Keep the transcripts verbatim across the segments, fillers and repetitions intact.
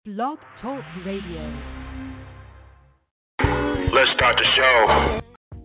Blog Talk Radio. Let's start the show.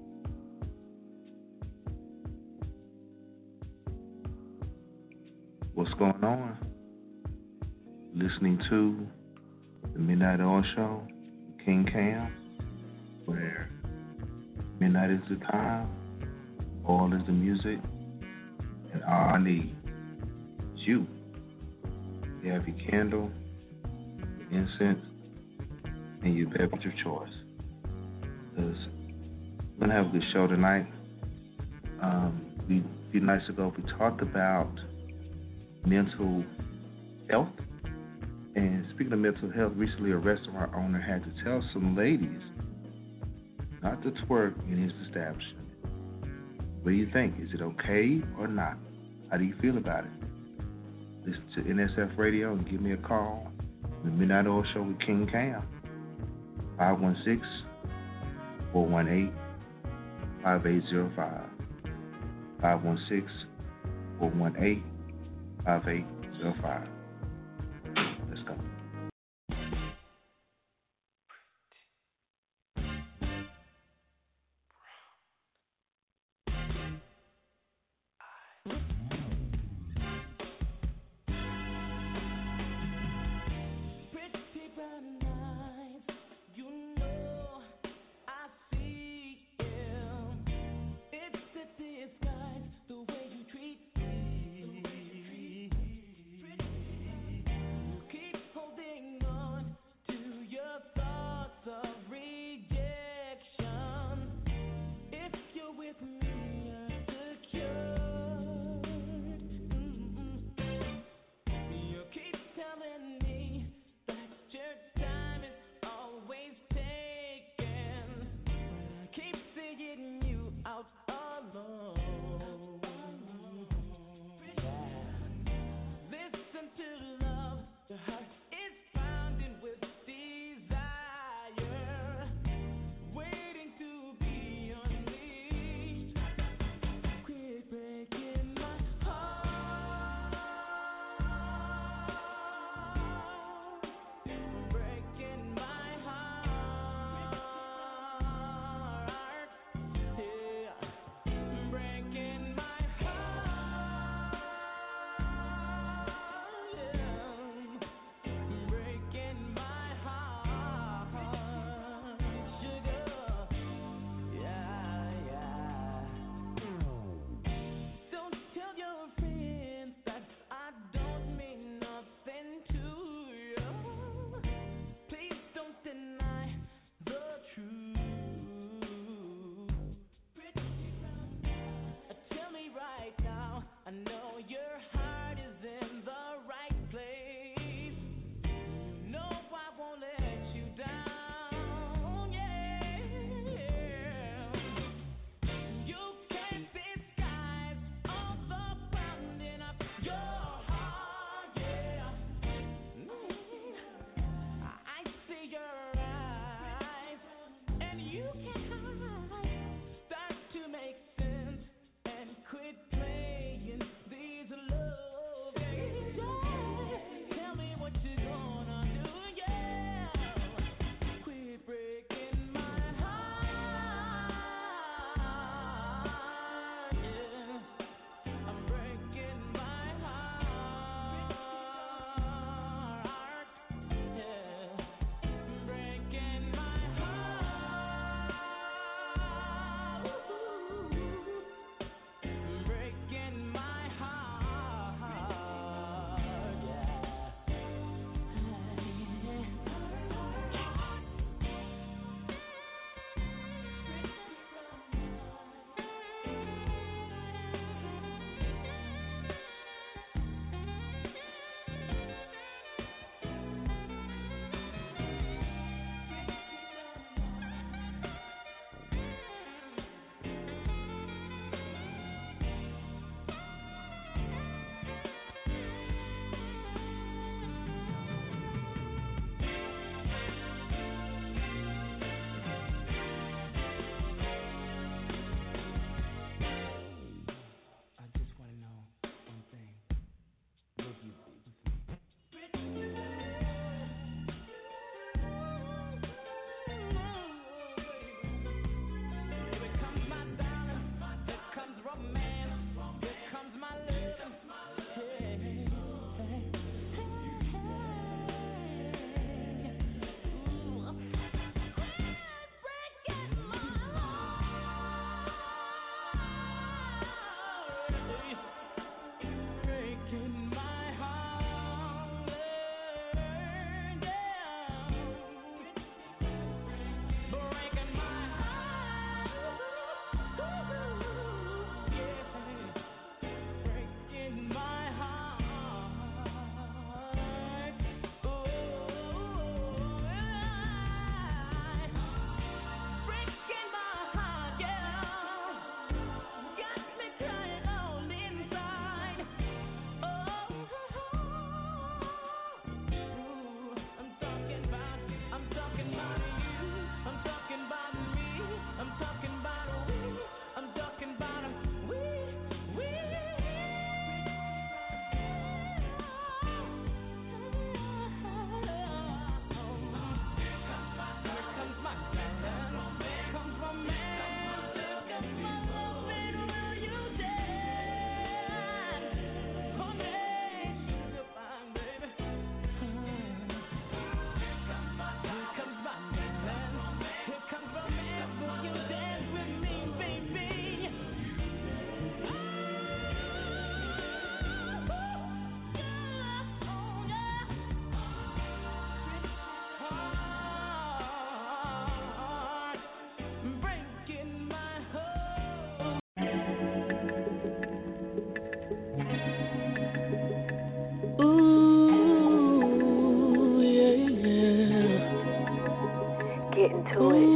What's going on? Listening to the Midnight Oil Show, King Cam, where midnight is the time, oil is the music, and all I need is you. You have your candle, your incense, and your beverage of choice. Because we're going to have a good show tonight. Um, we, a few nights ago, we talked about mental health. And speaking of mental health, recently a restaurant owner had to tell some ladies not to twerk in his establishment. What do you think? Is it okay or not? How do you feel about it? Listen to N S F Radio and give me a call. The Midnight Oil Show with King Cam. five one six, four one eight, five eight zero five. five one six, four one eight, five eight zero five. Let's go. get into it.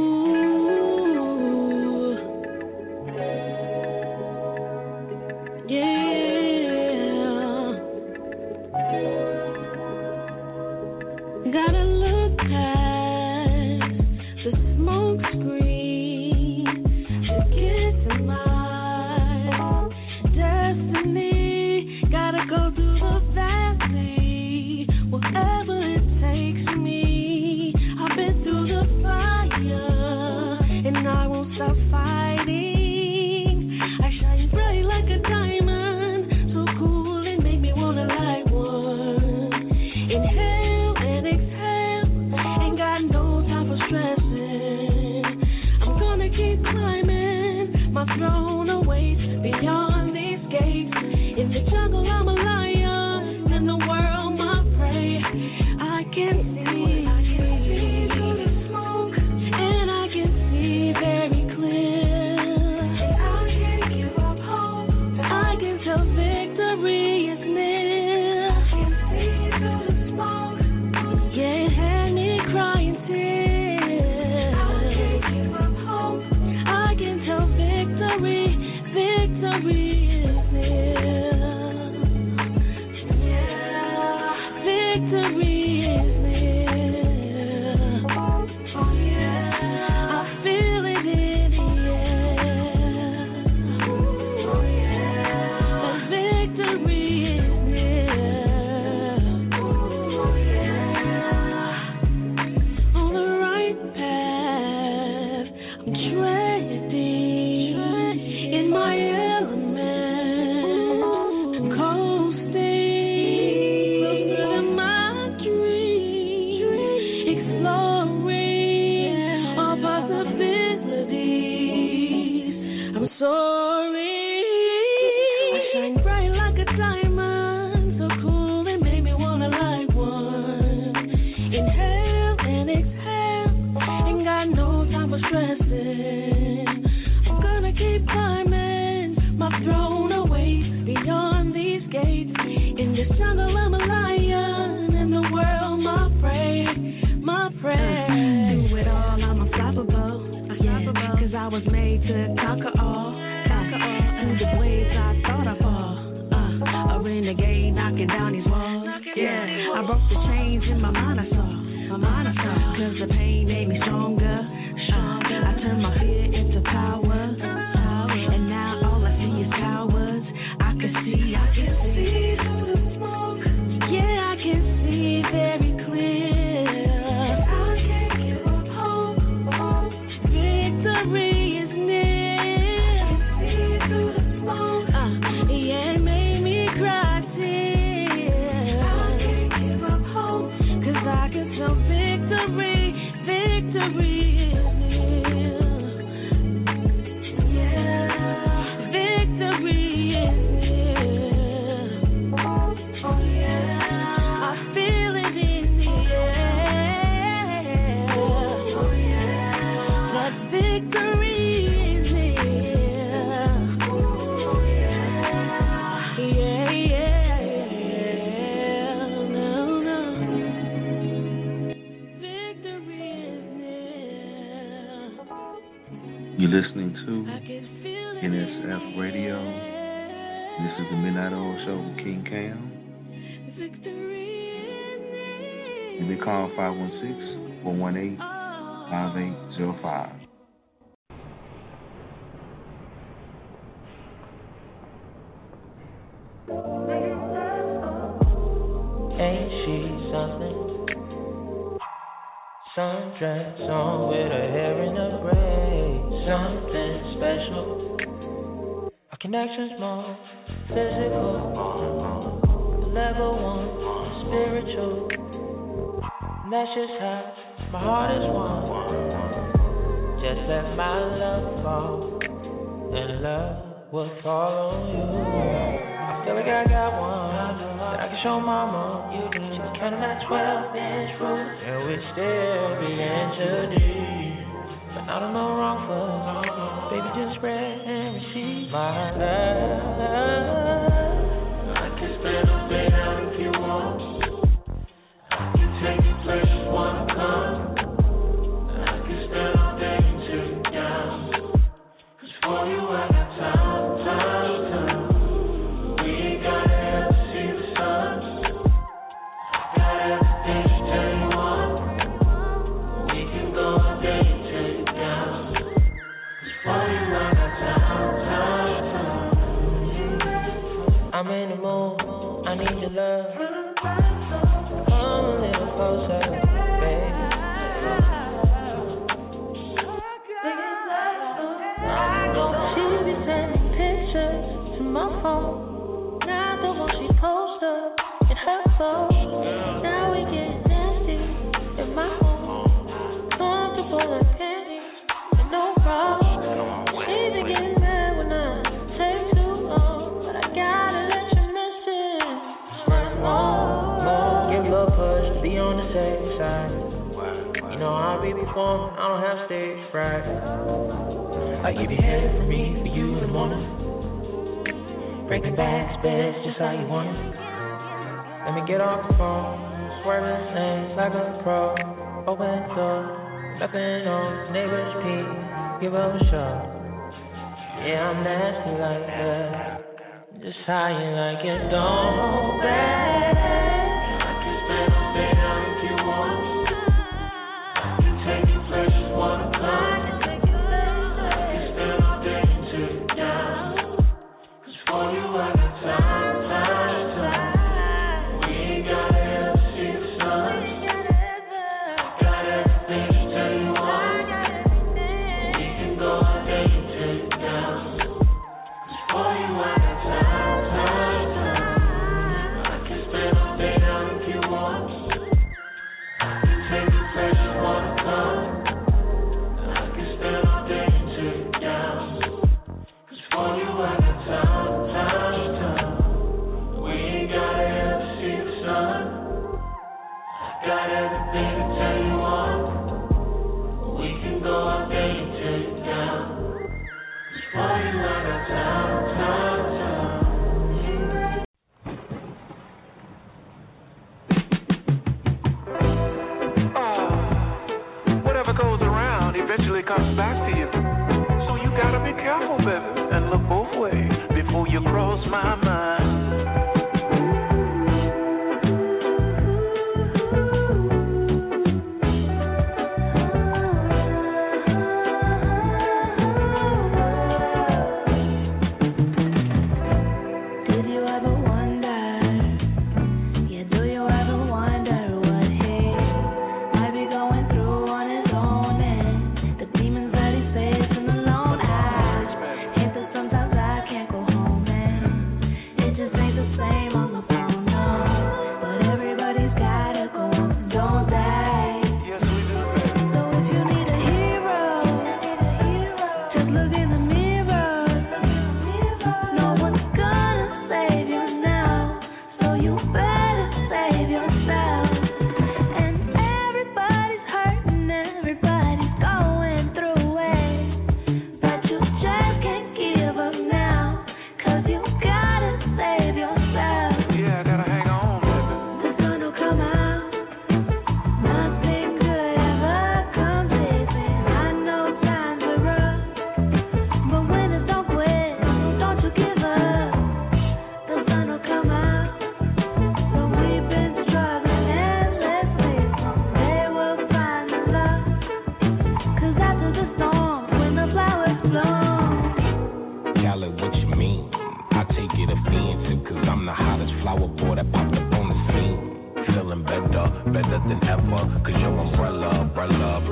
Yeah. Gotta look past the smoke screen to get to my destiny. Gotta go through the valley, whatever it takes me. I've been through the fire, and I won't stop fighting. I shine bright like a diamond, so cool and make me wanna light one. Inhale and exhale, ain't got no time for stressing. I'm gonna keep climbing, my throne awaits beyond these gates. In the jungle I'm a lion, in the world my prey. I can see, I can see through the smoke, and I can see very clear. And I can't give up hope, I can tell victory is near. I can see through the smoke, yeah, it had me crying tears. I can't give up hope, I can tell victory, victory is near. Yeah, victory is near. Oh yeah, I feel it in the air. Oh yeah, the victory is near. Oh yeah, on the right path, I'm treading in my element. I'm coasting, fulfilling my dreams, exploring all possibilities. I'm soaring, I shine bright like a diamond, so cool and make me wanna light one. Inhale and exhale, ain't got no time for stressing. I'm gonna keep climbing, my throne awaits beyond these gates. In this jungle I'm a lion, in the world my prey, my prey. Through it all I'm unstoppable, yeah, cause I was made to conquer all, conquer all. Through the waves I thought I fall, uh, a renegade knocking down these walls, yeah. I broke the chains in my mind I saw, my mind I saw, cause the pain made me stronger, stronger. I turned my fear into power, and now all I see is cowards. I can see, I can see through the smoke, yeah, I can see very clear. I can't give up hope, victory is near. I can see through the smoke, uh, yeah, it made me cry tears. I can't give up hope, cause I can tell victory, victory is near. Yeah, victory is near. Oh yeah, I feel it in the air. Oh yeah, that victory is near. Oh yeah, yeah, yeah, no, no. Victory is near. You're listening to I can feel it N in S F the Radio. air. This is the Midnight Oil Show with King Cam. Victory is near. You may call five one six, four one eight, five eight zero five. Ain't she something? Sundress on with her hair in a braid. Something special. Our connection's more physical. Level one, spiritual. And that's just how my heart is won. Just let my love fall, and love will fall on you. I feel like I got one that I can show mama. You do. She was counting that twelve inch rule, and we still be introduced. But I don't know wrong for baby, just spread and receive my love. I can spend a bit out if you want. I can take you places you wanna come. I can know I'll be performing, I don't have stage fright. Like if you had it for me, for you in the morning. Breaking back, best just how you want it. Let me get off the phone, swerving lanes like a pro. Open door, nothing on, neighbors pee, give up a shot. Yeah, I'm nasty like that. Just how you like it, don't hold back. I can spend all day out if you want. I can take you places, wanna come. I can spend all day and take you down. Cause for you I got time, time, time. We ain't gotta ever see the sun. Got everything to tell you on. We can go all day and take you down. Cause for you I got time, time, time. I can spend all day down if you want. I can take you places, wanna come. I can spend all day and take you down. Cause for you I got time, time, time. We ain't gotta ever see the sun. Got everything to tell you on. We can go all day and take you down. Cause for you I got time, time, time. Whatever goes around eventually comes back to you. So you gotta be careful, baby, and look both ways before you cross my mind. Did you ever wonder? Yeah, do you ever wonder what he might be going through on his own and the demons that he facing alone? I hate that sometimes I can't go home and it just ain't the same on the phone, no. But everybody's gotta go on, don't they? Yes, we do, baby. So if you need a hero, just look in the mirror. No one's gonna save you now, so you better save yourself. And everybody's hurting, everybody's going through it, but you just can't give up now, cause you gotta save yourself. Yeah, I gotta hang on, baby. The sun will come out, nothing good ever comes easy. I know times are rough, but winners don't quit, don't you give up. The sun will come out, so we've been struggling endlessly. Someday we'll find the love, cause after the storm, when the flowers bloom. Khaled, what you mean? I take it offensive, cause I'm the hottest flower boy that popped up on the scene. Feeling better, better than ever, cause your umbrella, umbrella.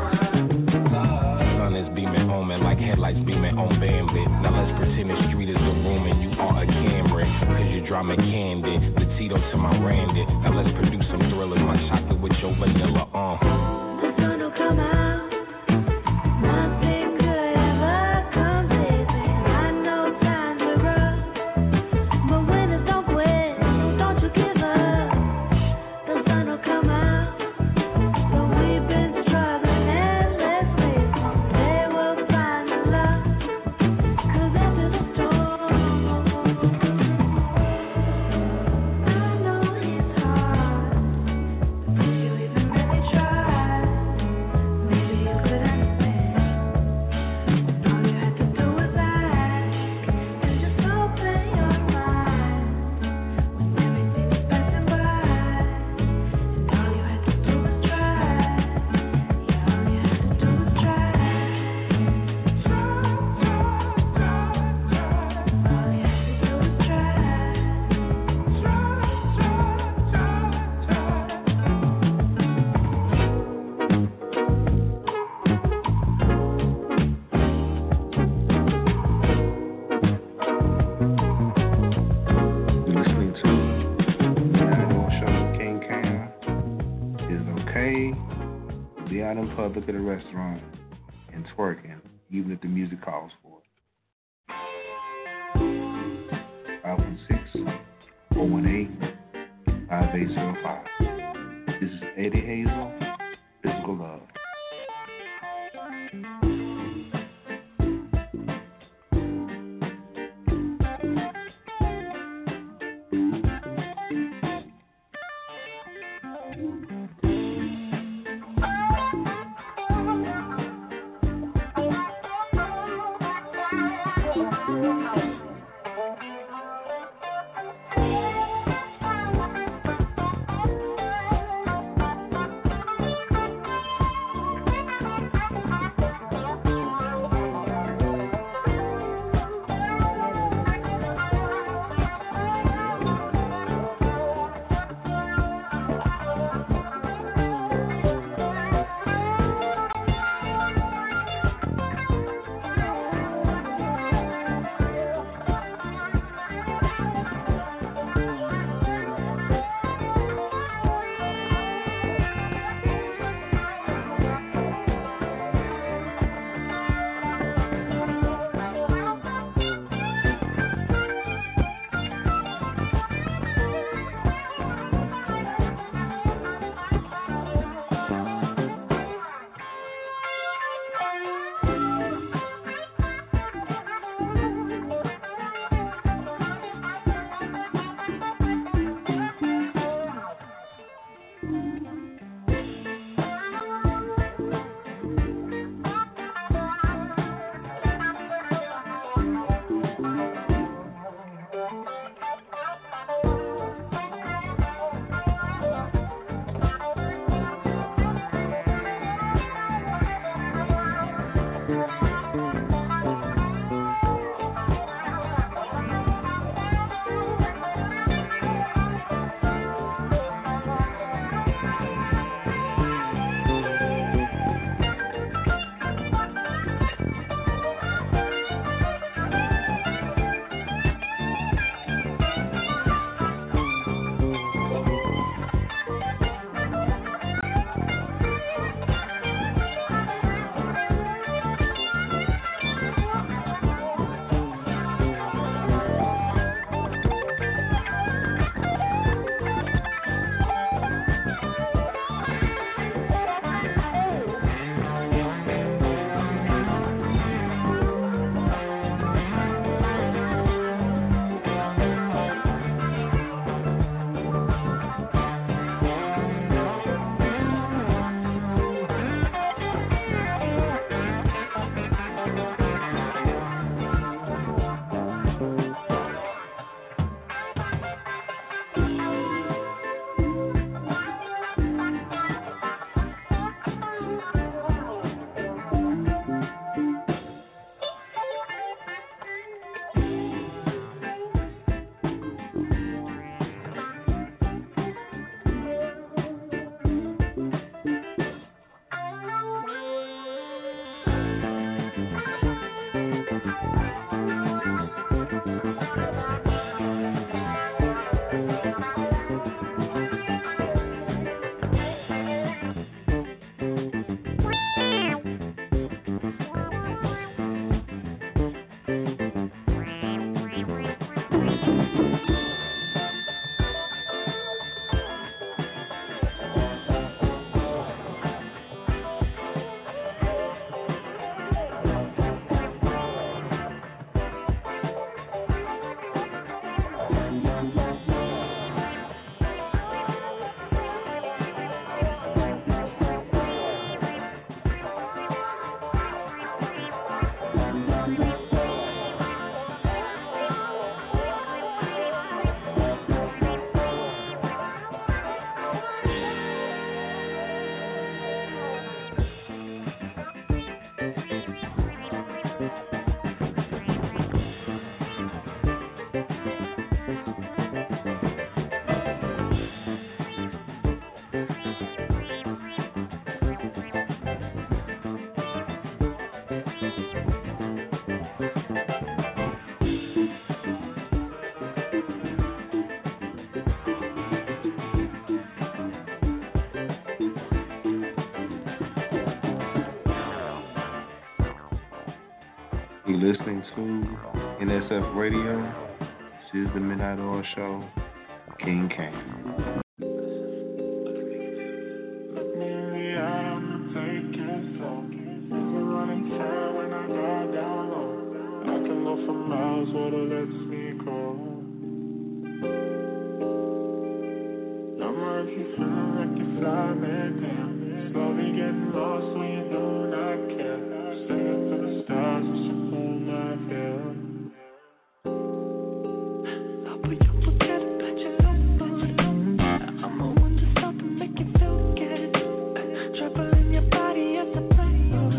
Sun is beaming on me like headlights beaming on Bambi. Now let's pretend the street is a room and you are a Camry, cause you draw me candy, the Tito to my Randy. Now let's produce some thrillers, my chocolate with your vanilla, uh. The sun will come out, nothing good ever comes easy. I know times are rough, but winners don't quit, don't you give up. The sun will come out, so we've been struggling endlessly. Someday we'll find the love, cause after the storm, I know it's hard, but you even really try. Maybe you could understand. All you had to do was ask and just open your mind when everything is passing by. And all you had to do was try. Yeah, all you had to do was try. All you had to do was You're listening to the Midnight Oil Show with King Cam. Is it okay to be out in public at a restaurant and twerking, even if the music calls for it? five one six, four one eight, five eight zero five. This is Eddie Hazel, Physical Love. You're listening to N S F Radio. This is the Midnight Oil Show. King Cam. What lets me go. Number if you feel like you fly me down. Slowly getting lost when you do not care. Singing to the stars with some cool my hair. Oh, but you forget about your love food. I'm a one to stop and make you feel good. Trouble in your body as I play you.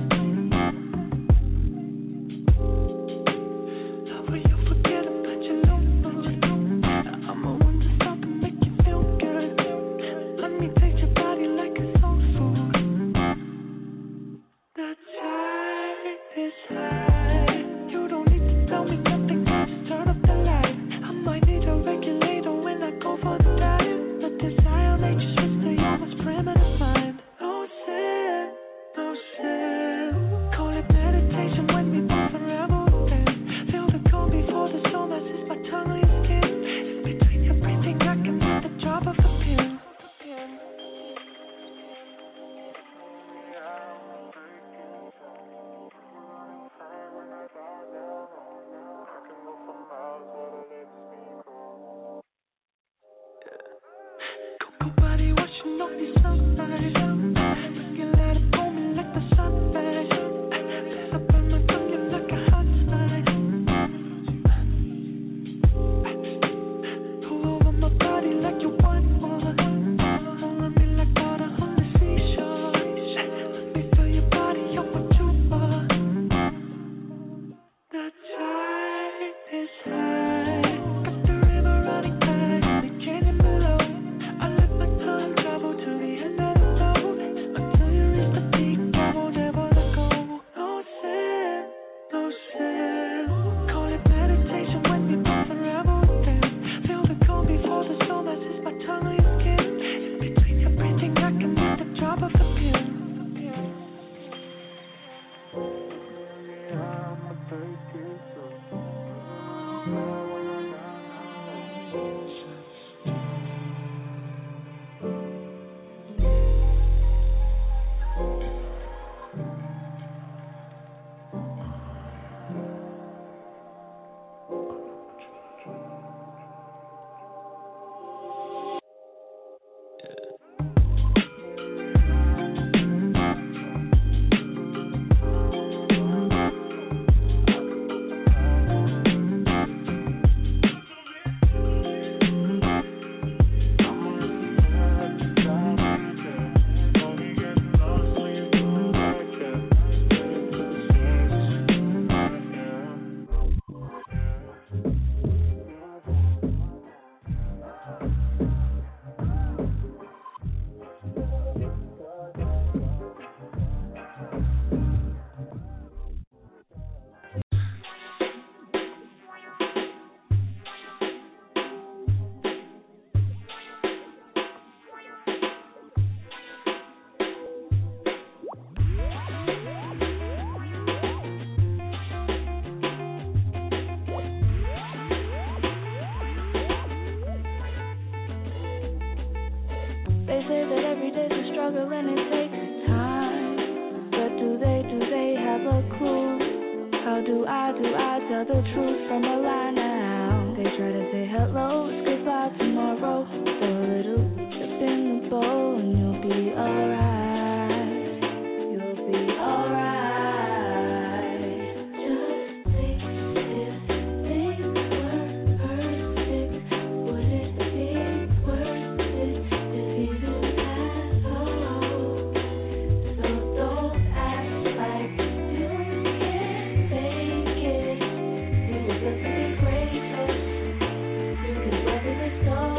Stop.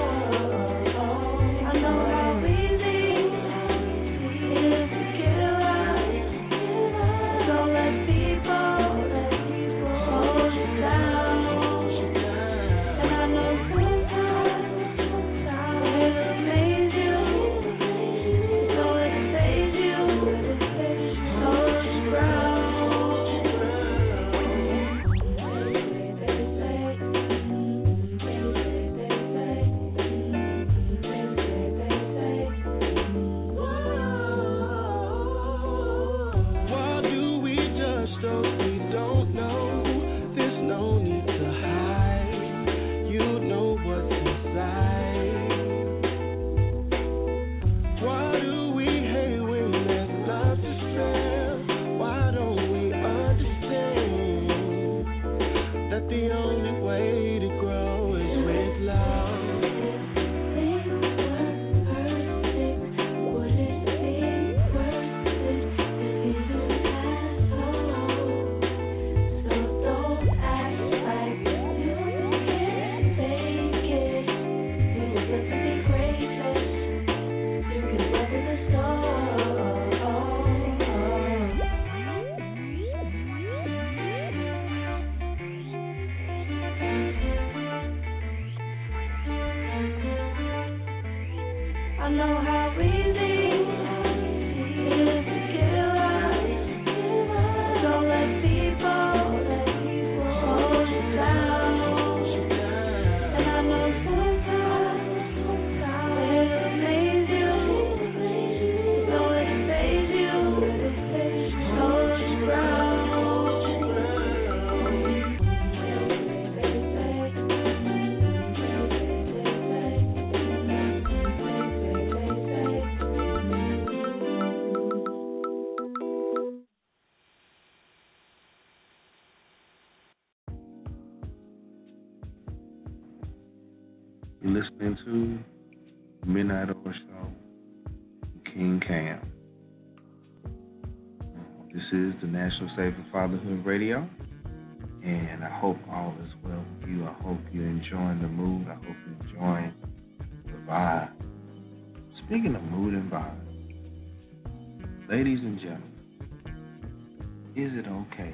listening to Midnight Oil Show, King Cam. This is the National Savior Fatherhood Radio, and I hope all is well with you. I hope you're enjoying the mood. I hope you're enjoying the vibe. Speaking of mood and vibe, ladies and gentlemen, is it okay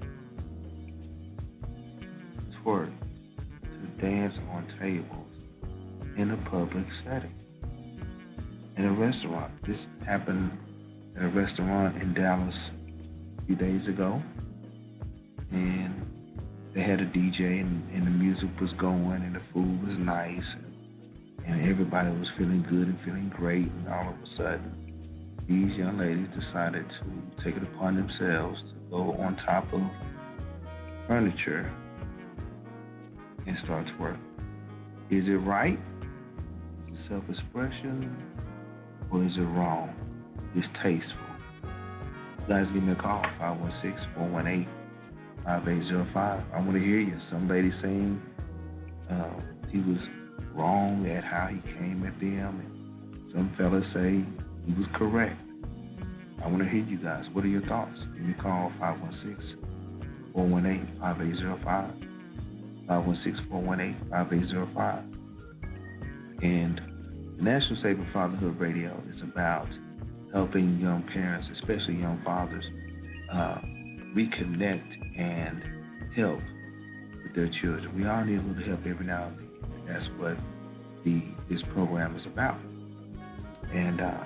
to twerk, to dance on tables in a public setting? In a restaurant. This happened at a restaurant in Dallas a few days ago, and they had a D J, and, and the music was going, and the food was nice, and, and everybody was feeling good and feeling great, and all of a sudden, these young ladies decided to take it upon themselves to go on top of furniture and start to work. Is it right? Is it self-expression? Or is it wrong? It's tasteful. You guys give me a call, five one six, four one eight, five eight zero five. I want to hear you. Some lady saying uh, he was wrong at how he came at them, and some fellas say he was correct. I want to hear you guys. What are your thoughts? Give me a call, five one six, four one eight, five eight zero five, five one six, four one eight, five eight zero five. And the National Savior Fatherhood Radio is about helping young parents, especially young fathers, uh, reconnect and help with their children. We all need a little help every now and then. That's what the this program is about. And uh,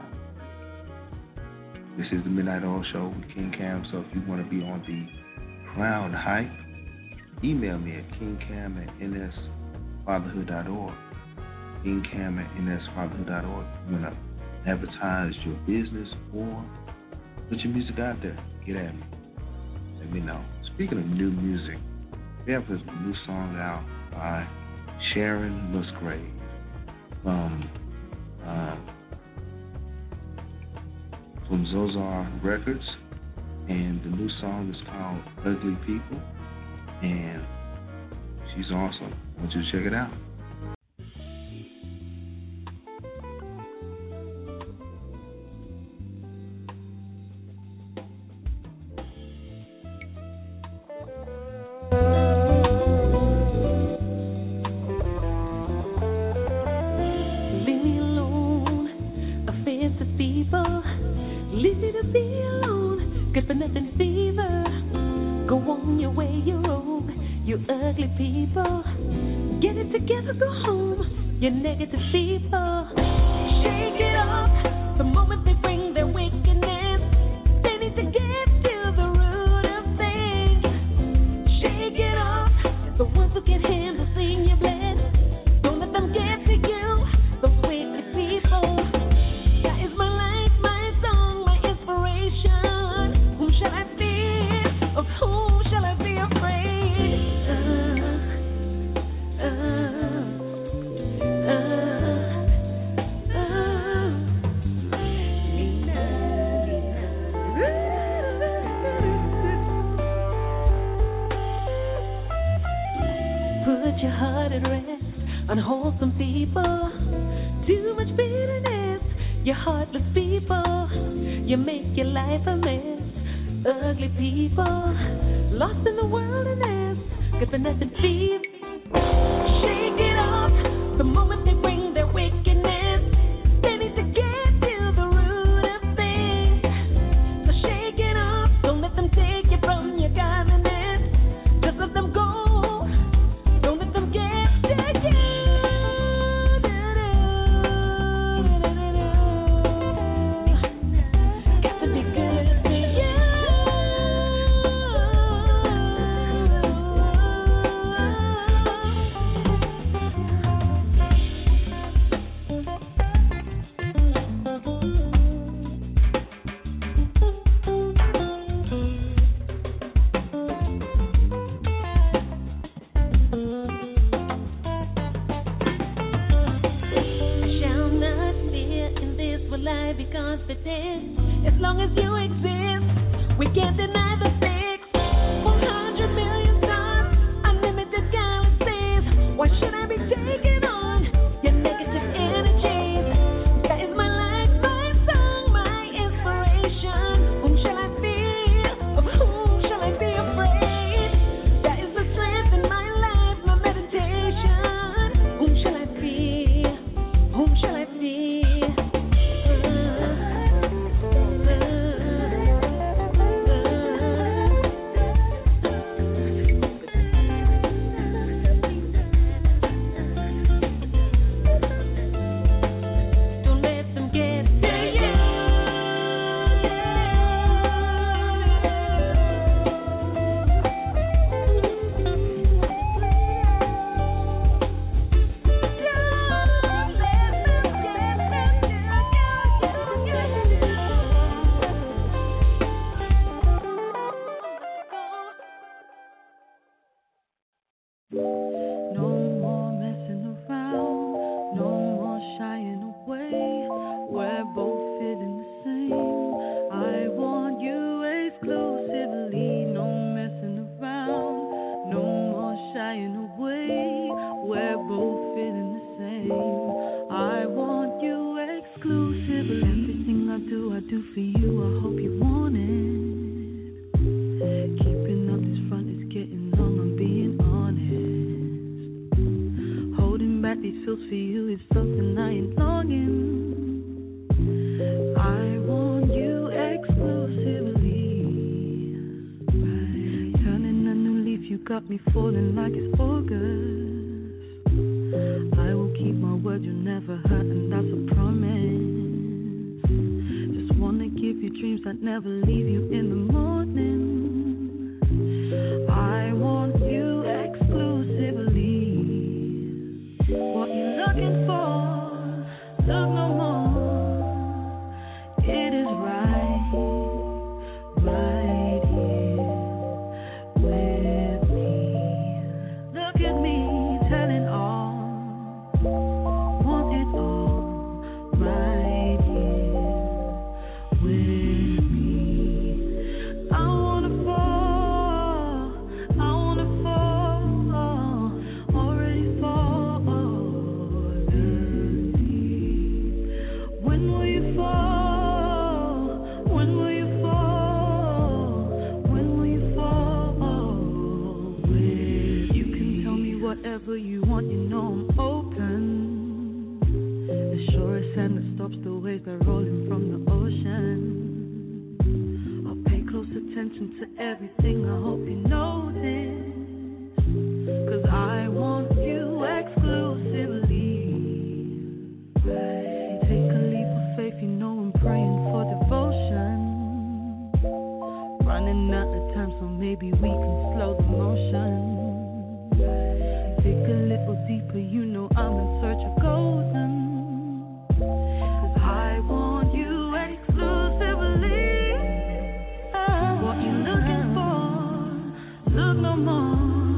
this is the Midnight Oil Show with King Cam. So if you want to be on the Crown Hype, email me at kingcam at n s fatherhood dot org. kingcam at n s fatherhood dot org. If you want to advertise your business or put your music out there, get at me. Let me know. Speaking of new music, we have this new song out by Sharon Musgrave from uh, from Zozar Records, and the new song is called Ugly People, and she's awesome. I want you to check it out. Why should I be taking on got me falling like it's August. I will keep my word, you'll never hurt, and that's a promise. Just wanna give you dreams that never leave you in the morning. I want you exclusively. What you looking for? Look no more. It is right, right here with me. Look at me, telling all, want it all, right here with me. I wanna fall, I wanna fall, already fallen deep. When will you fall? When will you fall? When will you fall? With you can tell me whatever you want, you know I'm open. The shore is sand that stops the waves that rolling from the ocean. I'll pay close attention to everything, I hope you notice. Cause I want you exclusively. Take a leap of faith, you know I'm praying for devotion. Running out of time, so maybe we can slow the motion. Dig a little deeper, you know I'm in search of golden. Cause I want you exclusively. What you looking for? Look no more.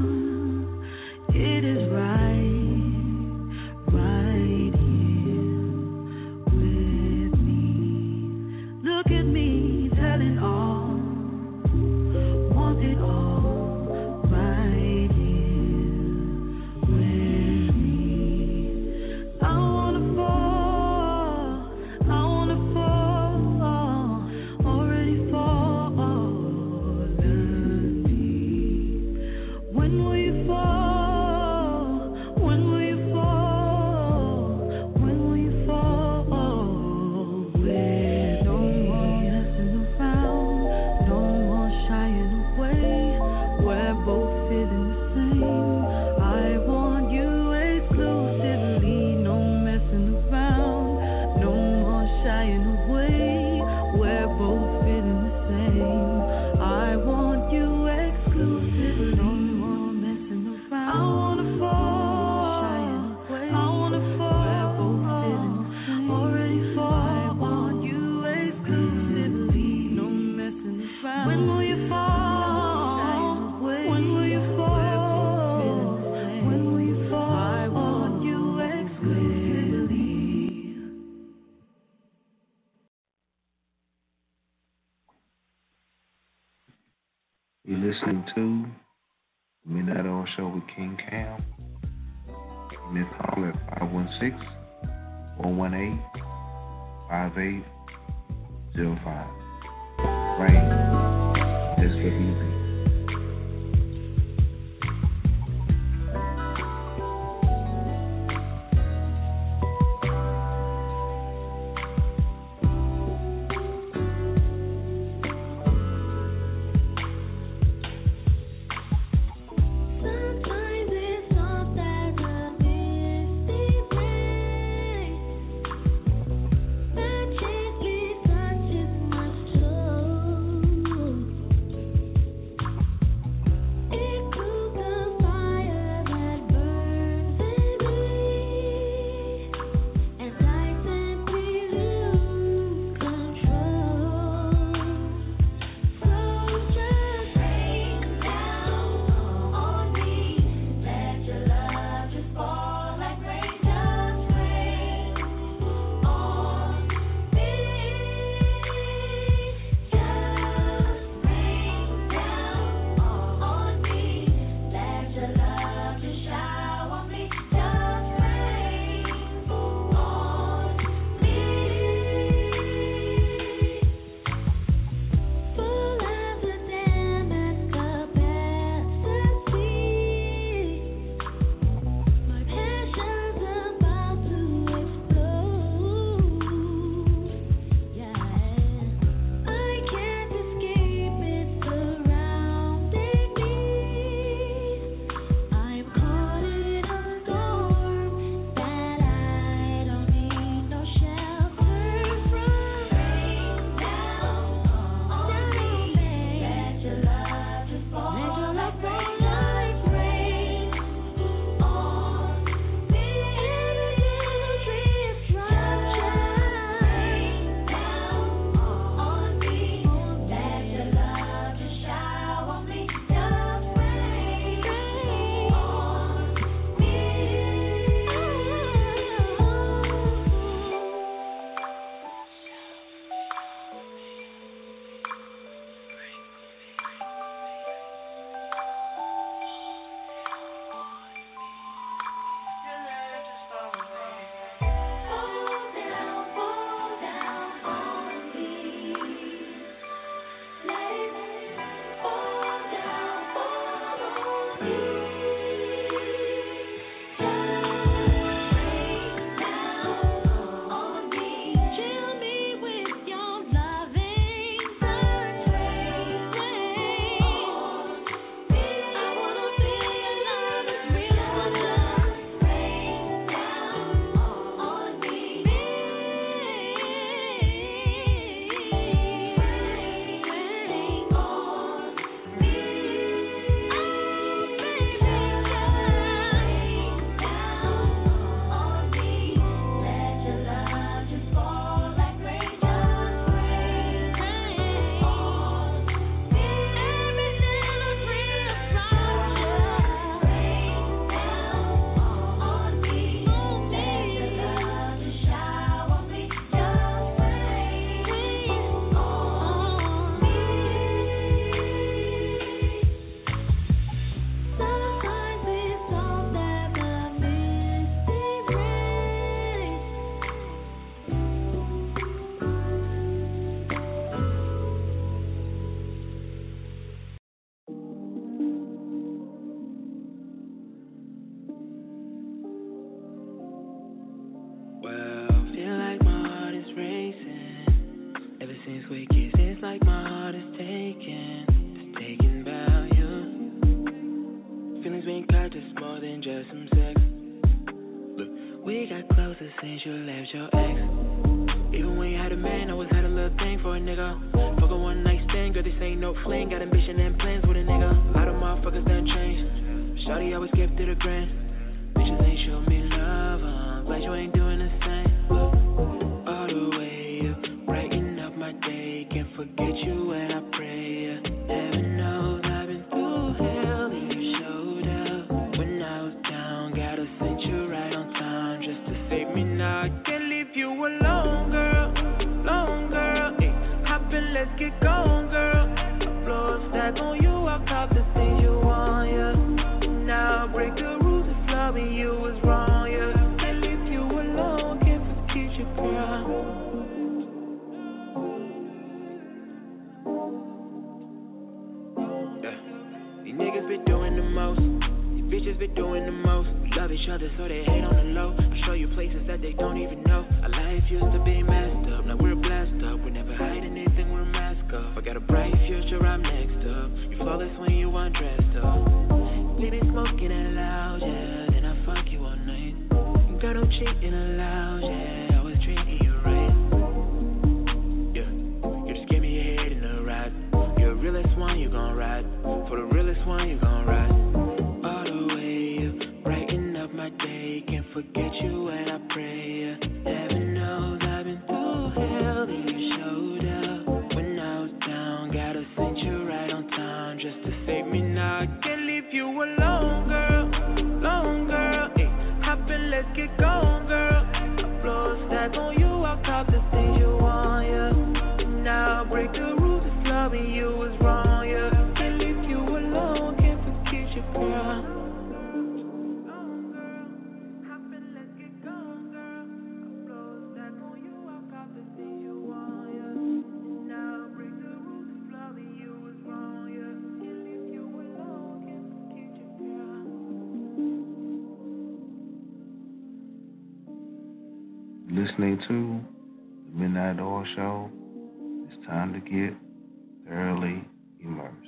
It is right, right here with me. Look at me, telling all, want it all, right here with me. I wanna fall, I wanna fall, already fallen deep. When will you fall? When will you fall? When will you fall? With no more messing around, no more shying away. We're both feeling the same. I want you exclusively. No messing around, no more shying away. We're both feeling the same. I want you exclusively. No more messing around. I wanna fall, shying away. I wanna fall. We're both feeling the same. Already fall. I want you exclusively. No messing around. When will you fall? When will you fall? When will you fall? I want you exclusively. You're listening to the Midnight Oil Show with King Cam. You may call at five one six, four one eight, five eight zero five. Rain, S W B. Sometimes it's not that the misty rain that gently touches my soul. fling, got ambition and plans with a nigga. A lot of motherfuckers done changed. Shawty always kept it a grand. Bitches ain't show me love, uh, glad you ain't doing the same. Look, all the way up, brighten up my day. Can't forget you when I pray. Yeah. Heaven knows I've been through hell and you showed up. When I was down, gotta send you right on time just to save me now. I can't leave you alone, girl, alone, girl. Ay, hop in, let's get going, girl. Blow a stack on you, I'll cop the things you want, yeah. Now break the rules of loving you was wrong, yeah. Can't leave you alone, can't forget your girl. Yeah. These niggas be doing the most, these bitches be doing the most. We love each other so they hate on the low. I show you places that they don't even know. Our life used to be messed up, now we're blessed up. We're never hiding anything, we're masked up. I got a bright future, I'm next up. You flawless when you undressed up. We be smoking it loud, yeah. Then I fuck you all night. Girl, don't cheat in a lounge, yeah. I was treating you right. Yeah, you just give me your head in a ride. You're the realest one, you gon' ride. For the realest one, you gon' ride. All the way up, brighten up my day. Can't forget you when I pray. Yeah. Heaven knows I've been through hell and you showed up. When I was down, gotta send you right on time just to save me now. I can't leave you alone, girl, alone, girl. Ay, hop in, let's get going, girl. I blow a stack on you, I'll cop the things you want, yeah. Now break the rules of loving you was wrong, yeah. Can't leave you alone, can't forget your girl. Listening to the Midnight Oil Show. It's time to get thoroughly immersed.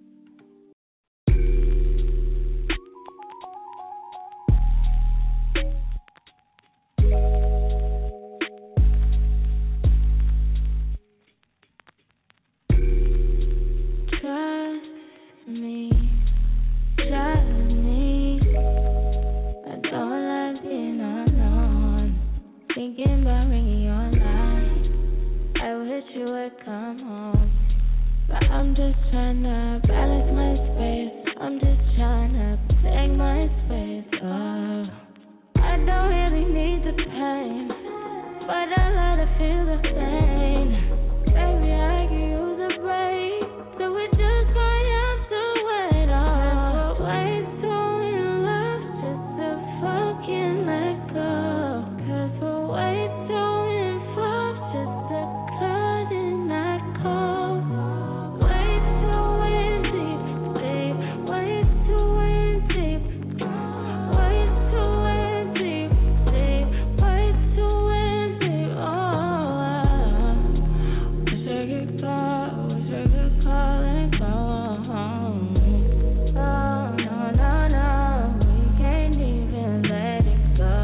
Trust me, trust me. I don't like being alone. Thinking about ringing your line. I wish you would come home. But I'm just trying to balance my space. I'm just trying to take my space. Oh, I don't really need the pain, but I love to feel the pain. Baby, I can use a break. So we just might have to wait on. Way too in love just to fucking let go. Cause we're way too involved just to cut and not cold. Way too in deep, deep. Way too in deep. Way too in deep, deep. Way too in deep. Oh, wish I could call, wish I could call and go home. Oh, no, no, no, we can't even let it go.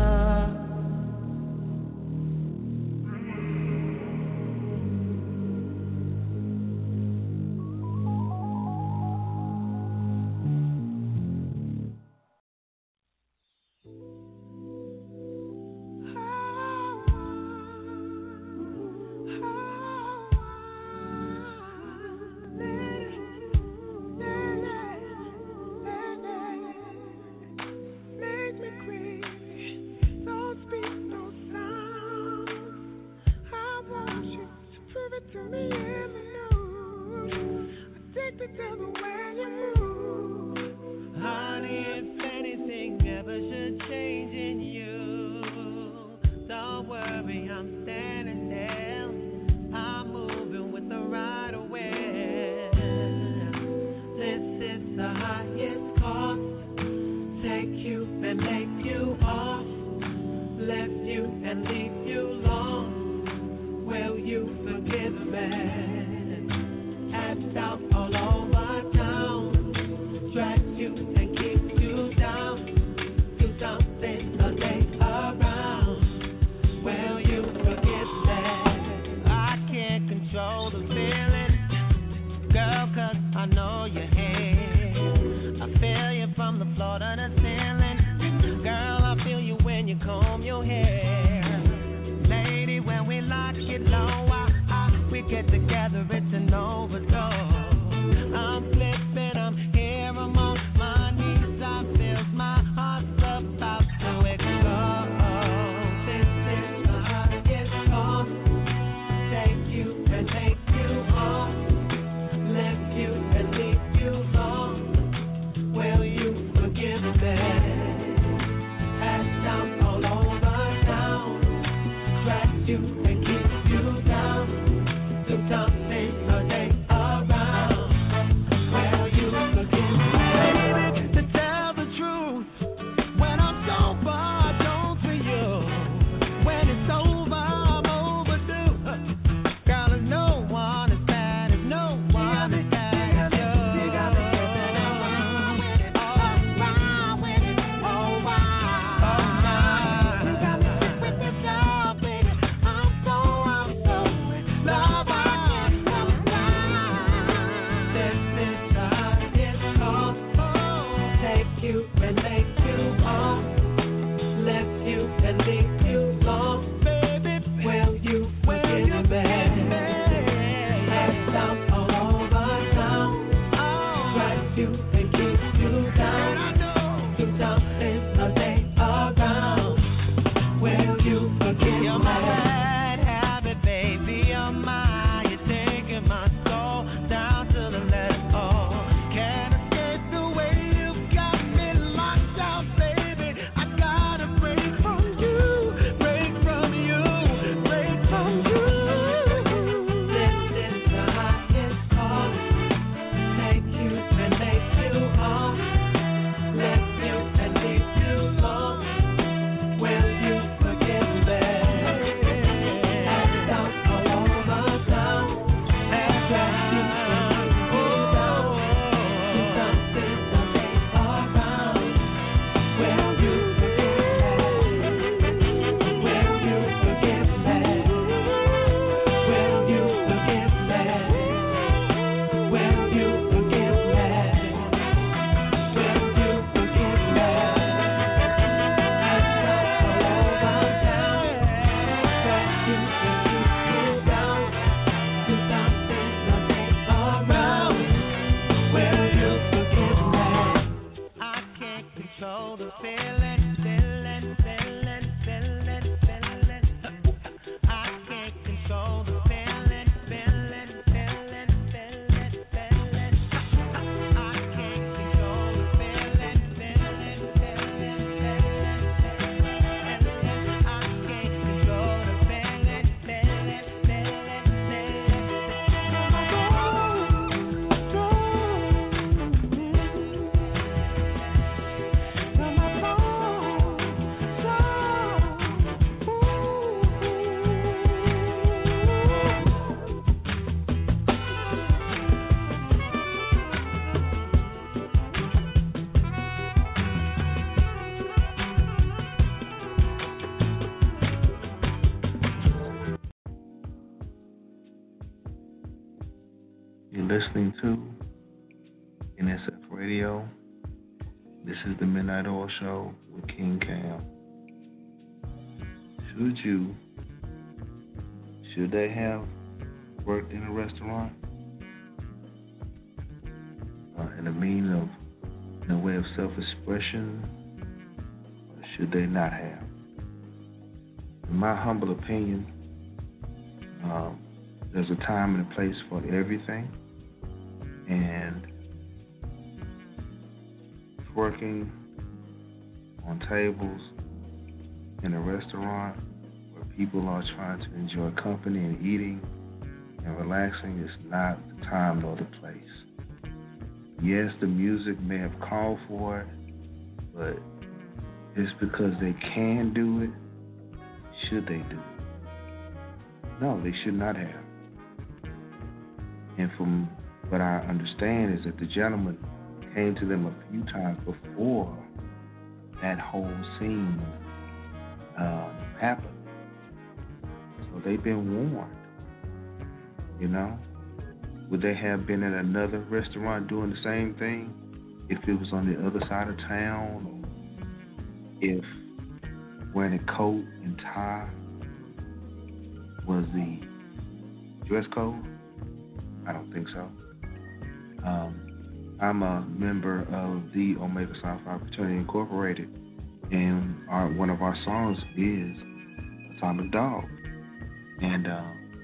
Make me queen, don't speak no sound. I want you to prove it to me in the news. Addicted to the way you move. Honey, if anything ever should change in you, don't worry, I'm standing there. I'm moving with the right of way. This is the highest cost. Take you and make you off. Left you and leave you long. Will you forgive me? Asked out all over town. girl, cause I know you're here. I feel you from the floor to the ceiling. Girl, I feel you when you comb your hair. Lady, when we lock it low, I, I, we get together, it's an overdose. I'm flipping, I'm here, I'm on my knees. I feel my heart's about to explode. This is the highest cost. Take you and make you home. Left you and leave you long. Will you forgive me? Passed out all over town. Track you and keep you down. Sometimes things are day around. Will you forgive me? To tell the truth, when I'm sober, I don't see you. When it's over, I'm overdue. Girl, if no one is bad, if no one is bad, you. You got me tripping around when it's over, when it's over. Oh, nah. You got me sick with this love, baby. I'm so, I'm so in love. This is the highest cost. Take you and make you home. Left you and leave you long. Baby, will you forgive me? Passed out all over town. Try to and keep you down. Sometimes it's a day around. Will you forgive me? You're my bad habit, baby. You're my, you're taking my soul down to the letter O. Can't escape the way you got me locked out, baby. I gotta break from you, break from you, break from you. This is the highest cost. Take you and make you home. Left you and leave you long. Will you forgive me? Passed out all over town. Track you and keep you down. Something to take around. Will you forgive me? Will you forgive me? Will you forgive me? Will you forgive me? Will you forgive me? Passed out all over town. Track you and keep you down. Something to take around. Will you forgive me? I can't control the feeling, feeling, feeling, feeling, feeling. I can't control the feeling, feeling, feeling, feeling, feeling. I can't control the feeling, feeling, feeling, feeling, feeling. I can't control the feeling, feeling, You're listening to N S F Radio. This is the Midnight Oil Show with King Cam. Should you, should they have worked in a restaurant? Uh, in a mean of, in a way of self-expression, or should they not have? In my humble opinion, um, there's a time and a place for everything, and twerking on tables in a restaurant where people are trying to enjoy company and eating and relaxing is not the time nor the place. Yes, the music may have called for it, but just because they can do it, should they do it? No, they should not have. And from what I understand is that the gentleman came to them a few times before that whole scene um, happened. So they've been warned, you know? would they have been at another restaurant doing the same thing if it was on the other side of town? Or if wearing a coat and tie was the dress code? I don't think so. Um, I'm a member of the Omega Psi Phi Fraternity Incorporated, and our, one of our songs is Atomic Dog. And uh,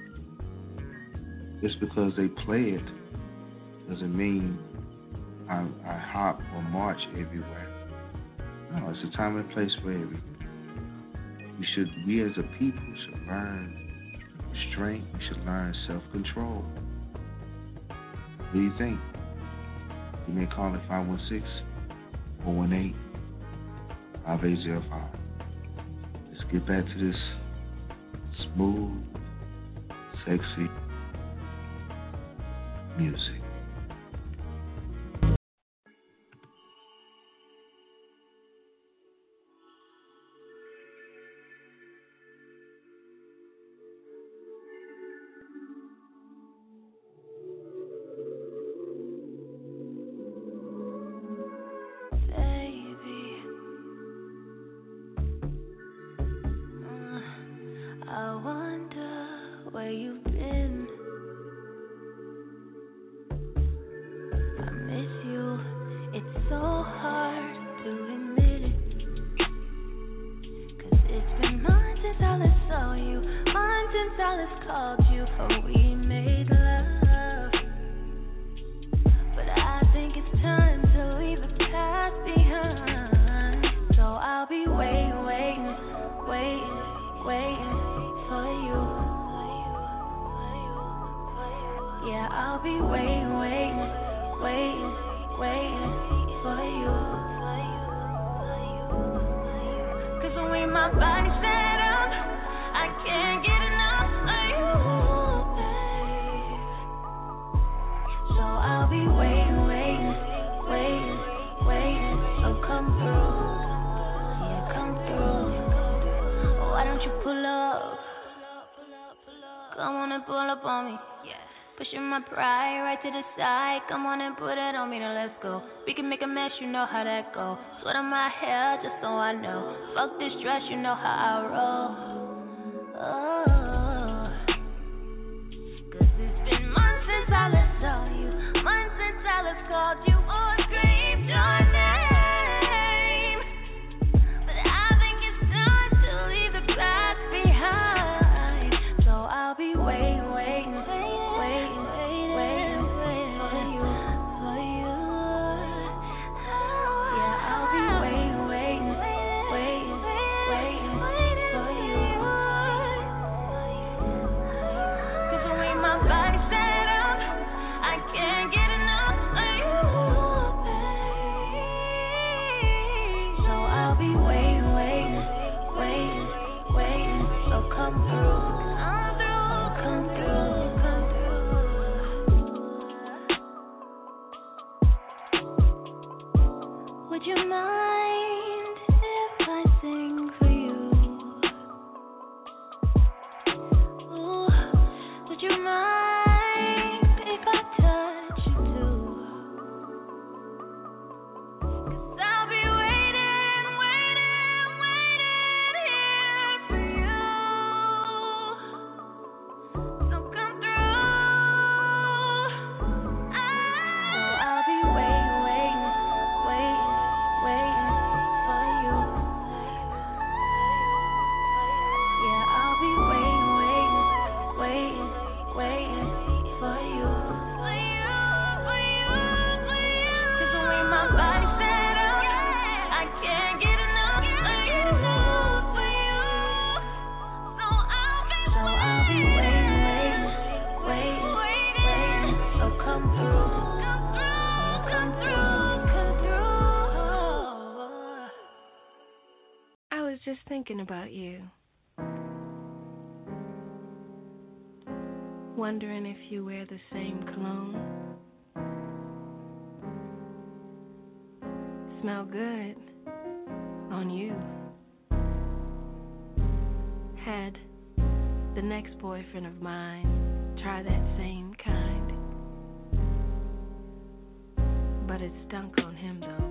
just because they play it doesn't mean I, I hop or march everywhere. No, it's a time and place for everything. We should, we as a people should learn restraint. We should learn self-control. What do you think? You may call it five one six, four one eight, five eight zero five. Let's get back to this smooth, sexy music. Come on and put it on me, now let's go. We can make a mess, you know how that go. Sweat on my hair, just so I know. Fuck this dress, you know how I roll. Oh. Cause it's been months since I last saw you. Months since I last called you or screamed your name. But I think it's time to leave the past behind. So I'll be waiting, waiting, waiting, waiting. Would you mind if I sing for you? Ooh, would you mind if I touch you too? 'Cause I'll be waiting, waiting, waiting here for you. So come through. Oh, I'll be waiting, waiting, waiting. Waiting for you. Yeah, I'll be waiting, waiting, waiting, waiting for you. For you, for you, for you. 'Cause the way my body's set up, I can't get enough for you, for you. So I'll be so I'll be waiting, waiting, waiting, waiting. So come through, come through, come through, come through. I was just thinking about you. Wondering if you wear the same cologne. Smell good on you. Had the next boyfriend of mine try that same kind. it stunk on him, though.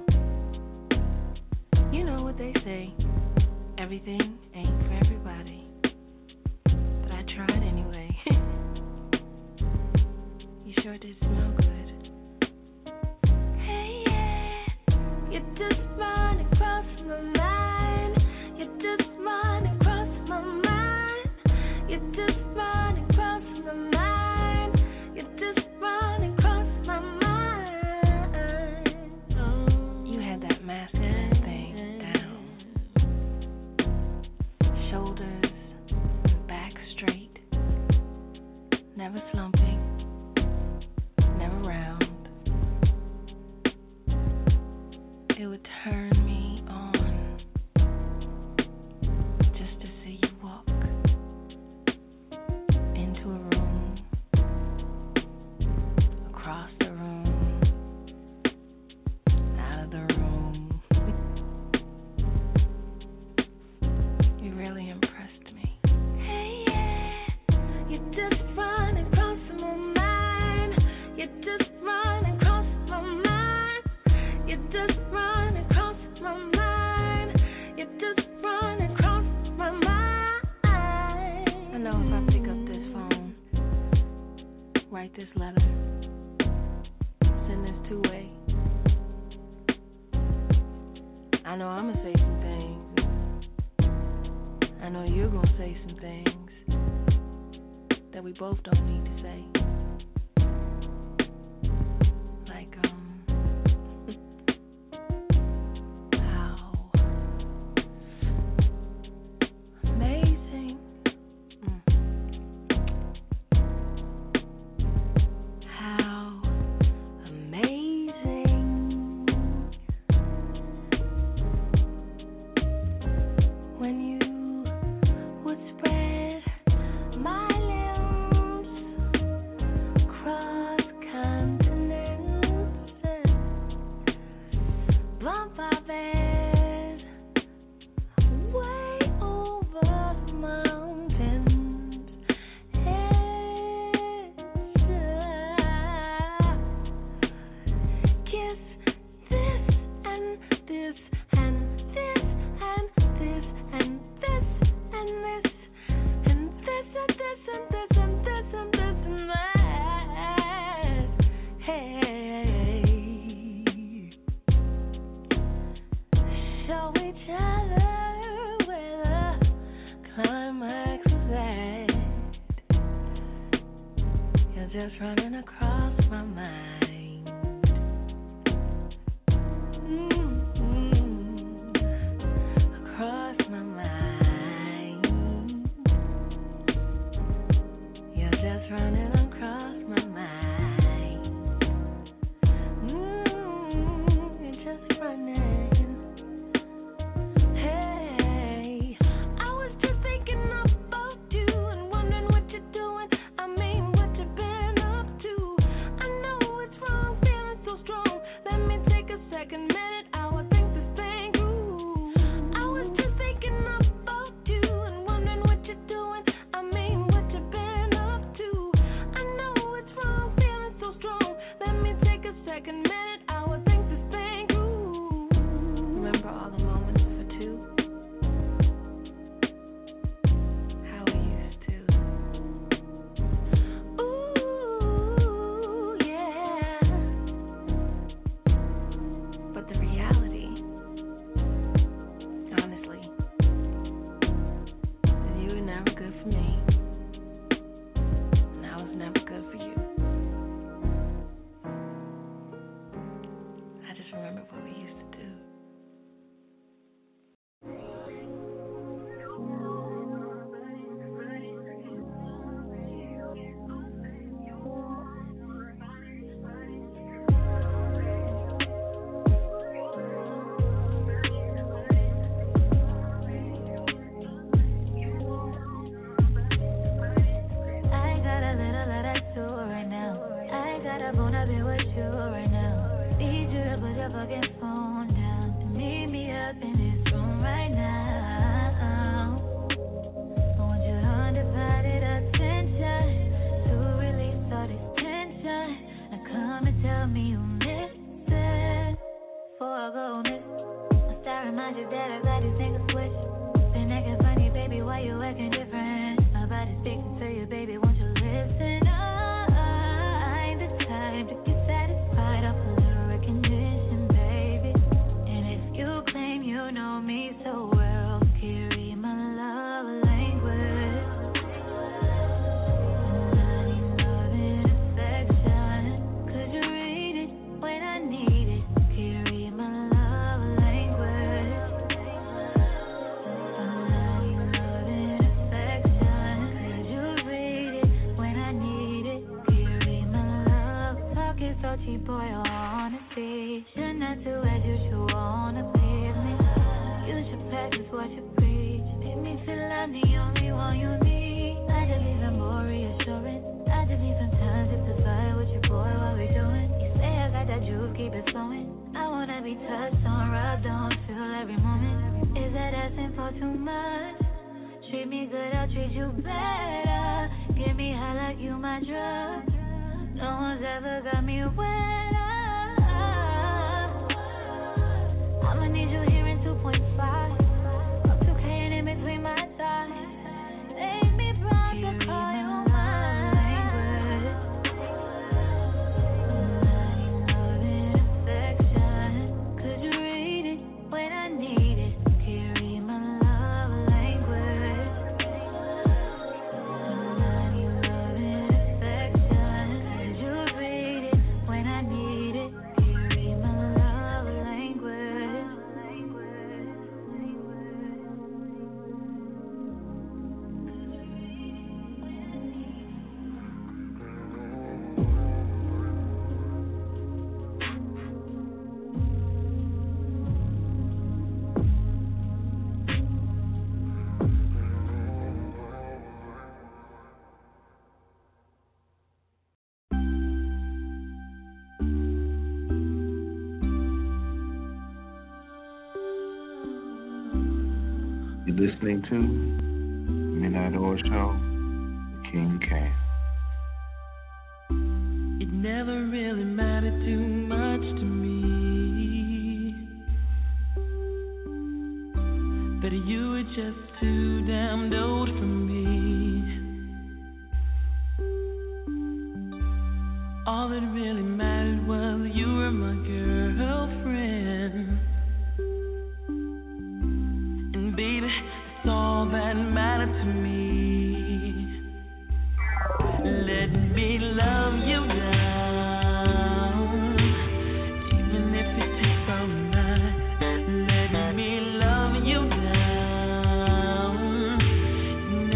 You know what they say, everything ain't for everybody. But I tried anyway. You sure did smell good. Hey, yeah, you just run across my mind. You just run across my mind. You just run across my mind. You just run across my mind. Oh, you had that masculine thing down. Shoulders and back straight. Never slumping. Never round. It would turn me on just to see you walk into a room, across the room, out of the room. You really impressed me. Hey, yeah, you just run across my mind. You just run across my mind. You just run across my mind. You just run across my mind. I know if I pick up this phone, write this letter, send this two-way, I know I'ma say some things. I know you're gonna say some things that we both don't need to say. Like, um, how amazing. Mm. How amazing. When you would spread My limbs is that I got this nigga switch. Been acting funny, baby, why you acting different? My body's speaking to you, baby, won't you listen? I'm the type to get satisfied off a little recognition, baby. And if you claim you know me so well, carry my love language. And I need love and affection. Could you read it when I need it? Carry my love language. And I need love and affection. Could you read it when I need it? Carry my love. Talk is so cheap, boy, honesty. Should not do as you should wanna please me. You should practice what you preach. Make me feel I'm the only one you need. I just need some more reassurance. I just need some time just to fight with your boy. What we doing? You say I got that juice, keep it flowing. I wanna be touched on, rubbed on, feel every moment. Is that asking for too much? Treat me good, I'll treat you better. Get me high like you my drug. No one's ever got me wetter. I'ma need you here in two point five. Up two K and in between my thighs. Make me proud to call you mine. I need love and affection. Could you read it when I need it? Carry my love language. I need love and affection. Could you read it when I need it? Carry my love language. You're listening to Midnight Oil Show with King Cam. It never really mattered too much to me that you were just too damn old for me. All that really mattered was you were my girlfriend. And baby, that's all that mattered to me. Let me love you down, even if it takes all night. Let me love you down,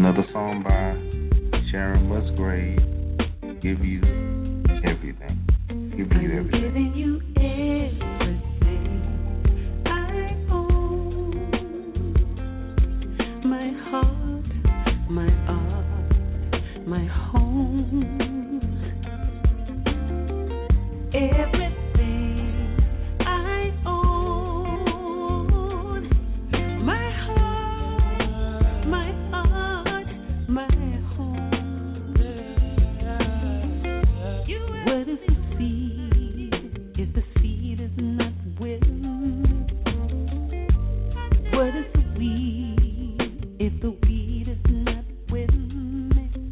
another song by Sharon Musgrave, Give You Everything. Giving you everything. Giving you everything I own. My heart, my art, my home. Everything I own. My heart, my art, my home. What is the seed if the seed is not willing? What is the weed if the weed is not willing?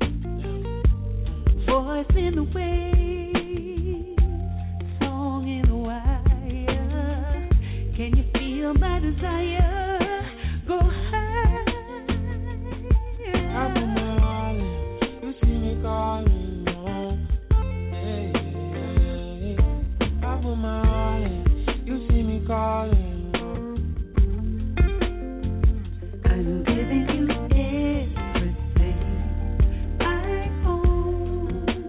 Voice in the wind, song in the wire. Can you feel my desire? Go higher. I put my all in, you see me calling, oh. Hey, hey, I put my all in, you see me calling, oh. I'm giving you everything I own.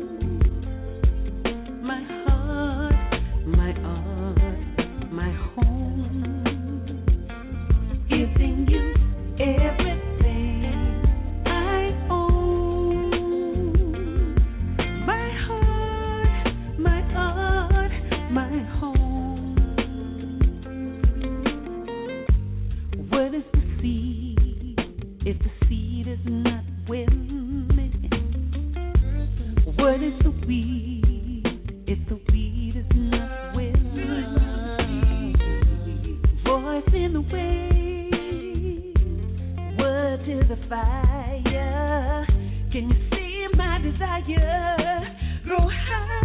My heart, my art, my home. Giving you everything I own. My heart, my art, my home. What is the seed if the seed is not willing? What is the weed if the weed is not willing? Voice in the wind, word to the fire. Can you see my desire? Grow higher.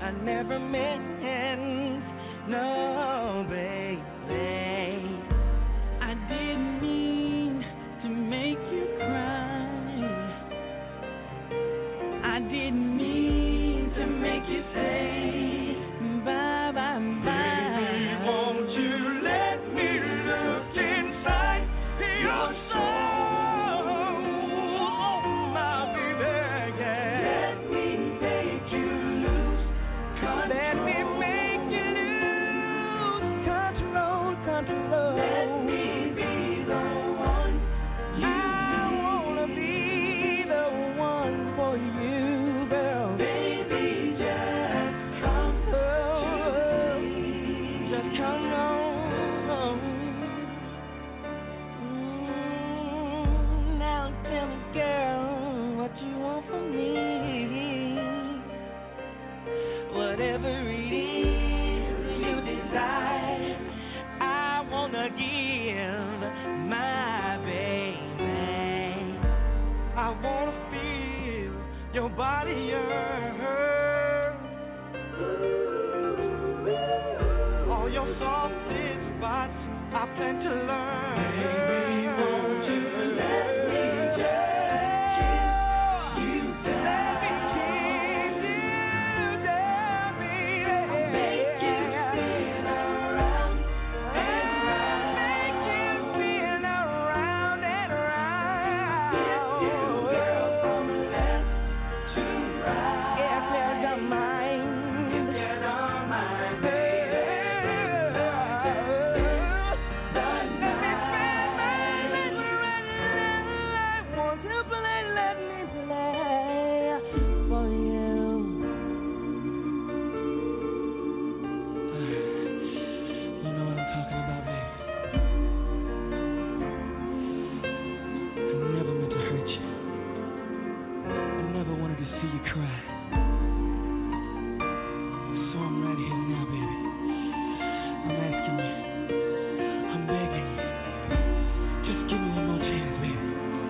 I never meant. No, baby, I didn't mean to make you cry. I didn't mean to make you say bye, bye, bye. Baby, won't you let me look inside your soul, my baby, yeah. Let me make you lose control. Let me make you lose control, control. Let me be the one you I need. Wanna be the one for you, girl. Baby, just come oh, to me. Just come on. Mm, now tell me, girl, what you want from me. Whatever it is you desire, I wanna give my baby. I wanna feel your body yearn. All your softest spots I plan to learn. Baby, won't you let me just kiss you down? Let me kiss you down, baby. I'll make you spin around and round. Make you spin around and round. Kiss you, girl, from left to right. If you don't mind, if you don't mind, baby. The night. Won't you play? Let me play for you. You know what I'm talking about, baby. I never meant to hurt you. I never wanted to see you cry. So I'm right here now, baby. I'm asking you. I'm begging you. Just give me one more chance, baby.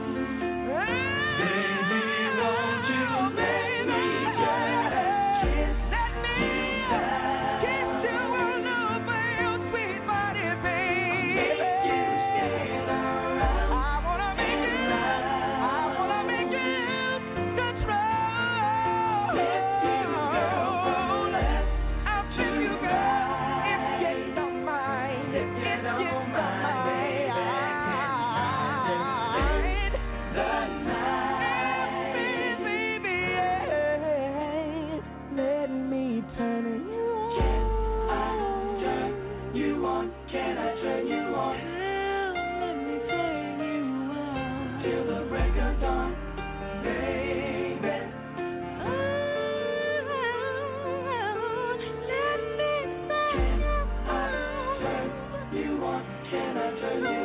Baby, won't you let me just kiss Let me kiss you all over your sweet body, baby. Make you spin around. I wanna make you, I wanna make you control. Kiss you, girl, from left I'll trip you, girl, if you don't mind. If you don't mind, baby. The night. Baby, yeah. Let me turn you on. Can I turn you on? Can I turn you on? Let me turn you on. Till the break of dawn, baby. Oh, let me turn you on. Turn you on. Can I turn you on?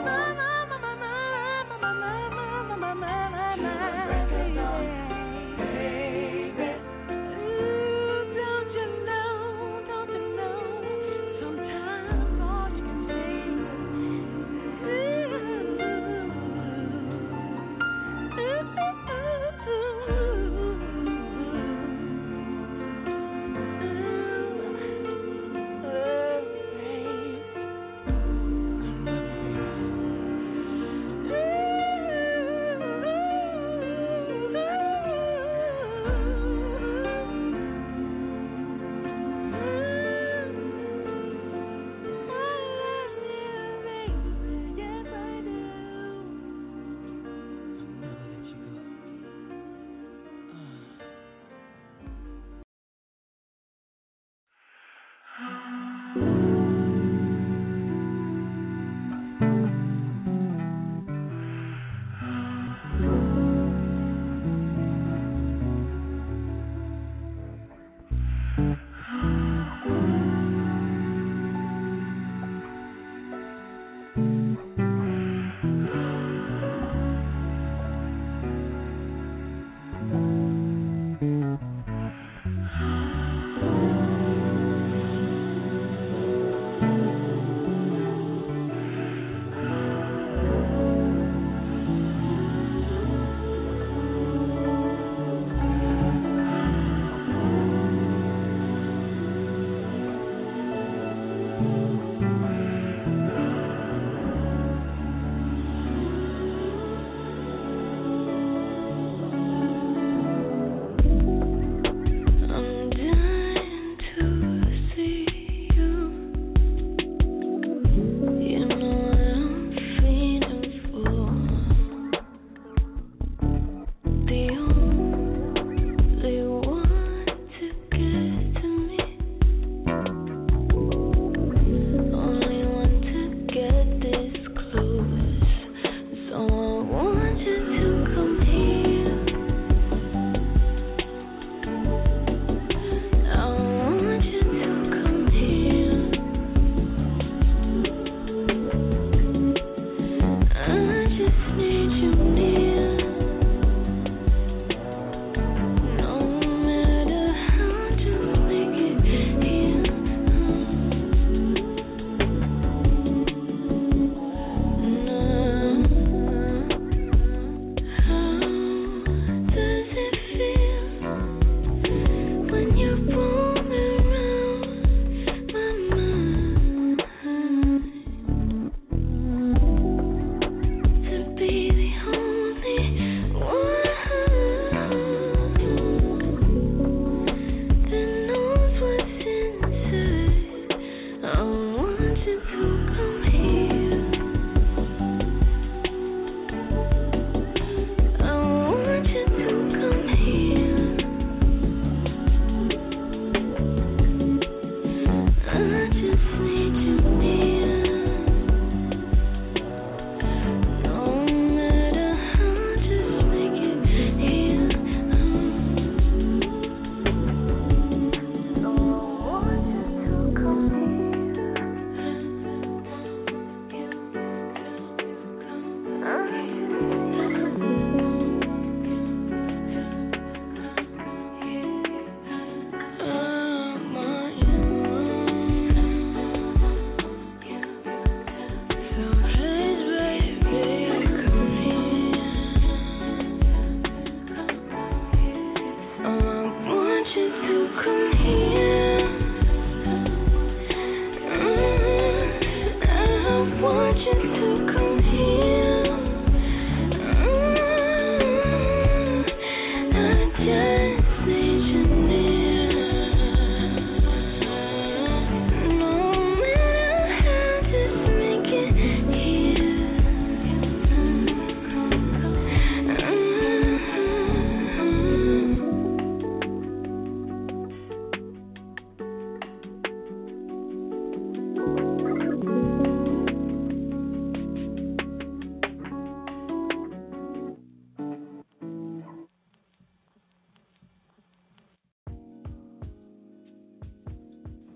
Till the break of dawn, baby. Ooh, don't you know, don't you know, sometimes all you can say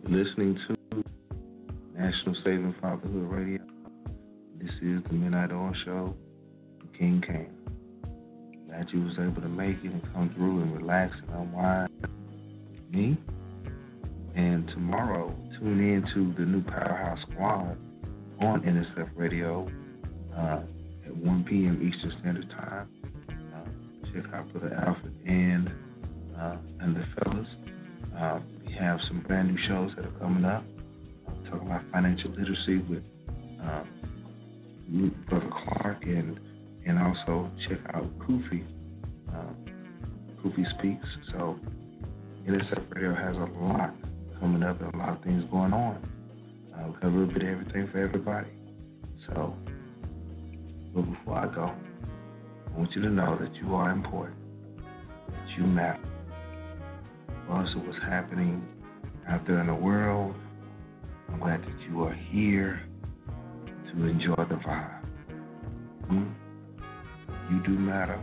listening to National Saving Fatherhood Radio. This is the Midnight Oil Show with King Cam. Glad you was able to make it and come through and relax and unwind with me. And tomorrow, tune in to the new Powerhouse Squad on N S F Radio uh, at one p.m. Eastern Standard Time. Uh, check out for the Alfred and uh, and the fellas. Uh, we have some brand new shows that are coming up. Uh, talking about financial literacy with uh, Brother Clark, and and also check out Kofi. Uh, Kofi Speaks. So N S F Radio has a lot coming up and a lot of things going on. Uh, we got a little bit of everything for everybody. So, but before I go, I want you to know that you are important, that you matter. Regardless of what's happening out there in the world, I'm glad that you are here to enjoy the vibe. Hmm? You do matter,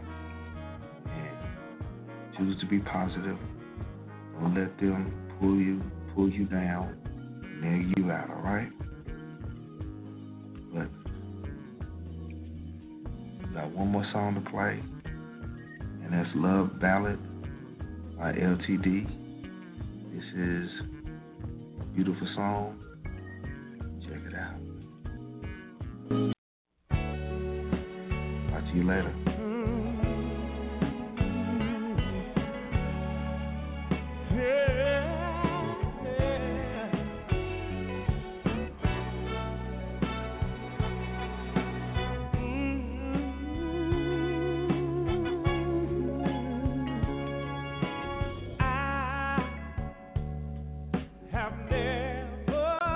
and choose to be positive. Don't let them pull you, pull you down, nag you out, all right? But we got one more song to play, and that's Love Ballad by L T D. This is a beautiful song. Check it out. Talk to you later. Have never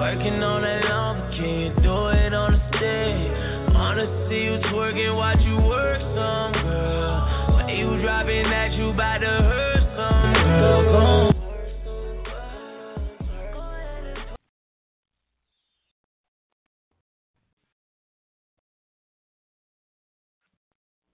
Working all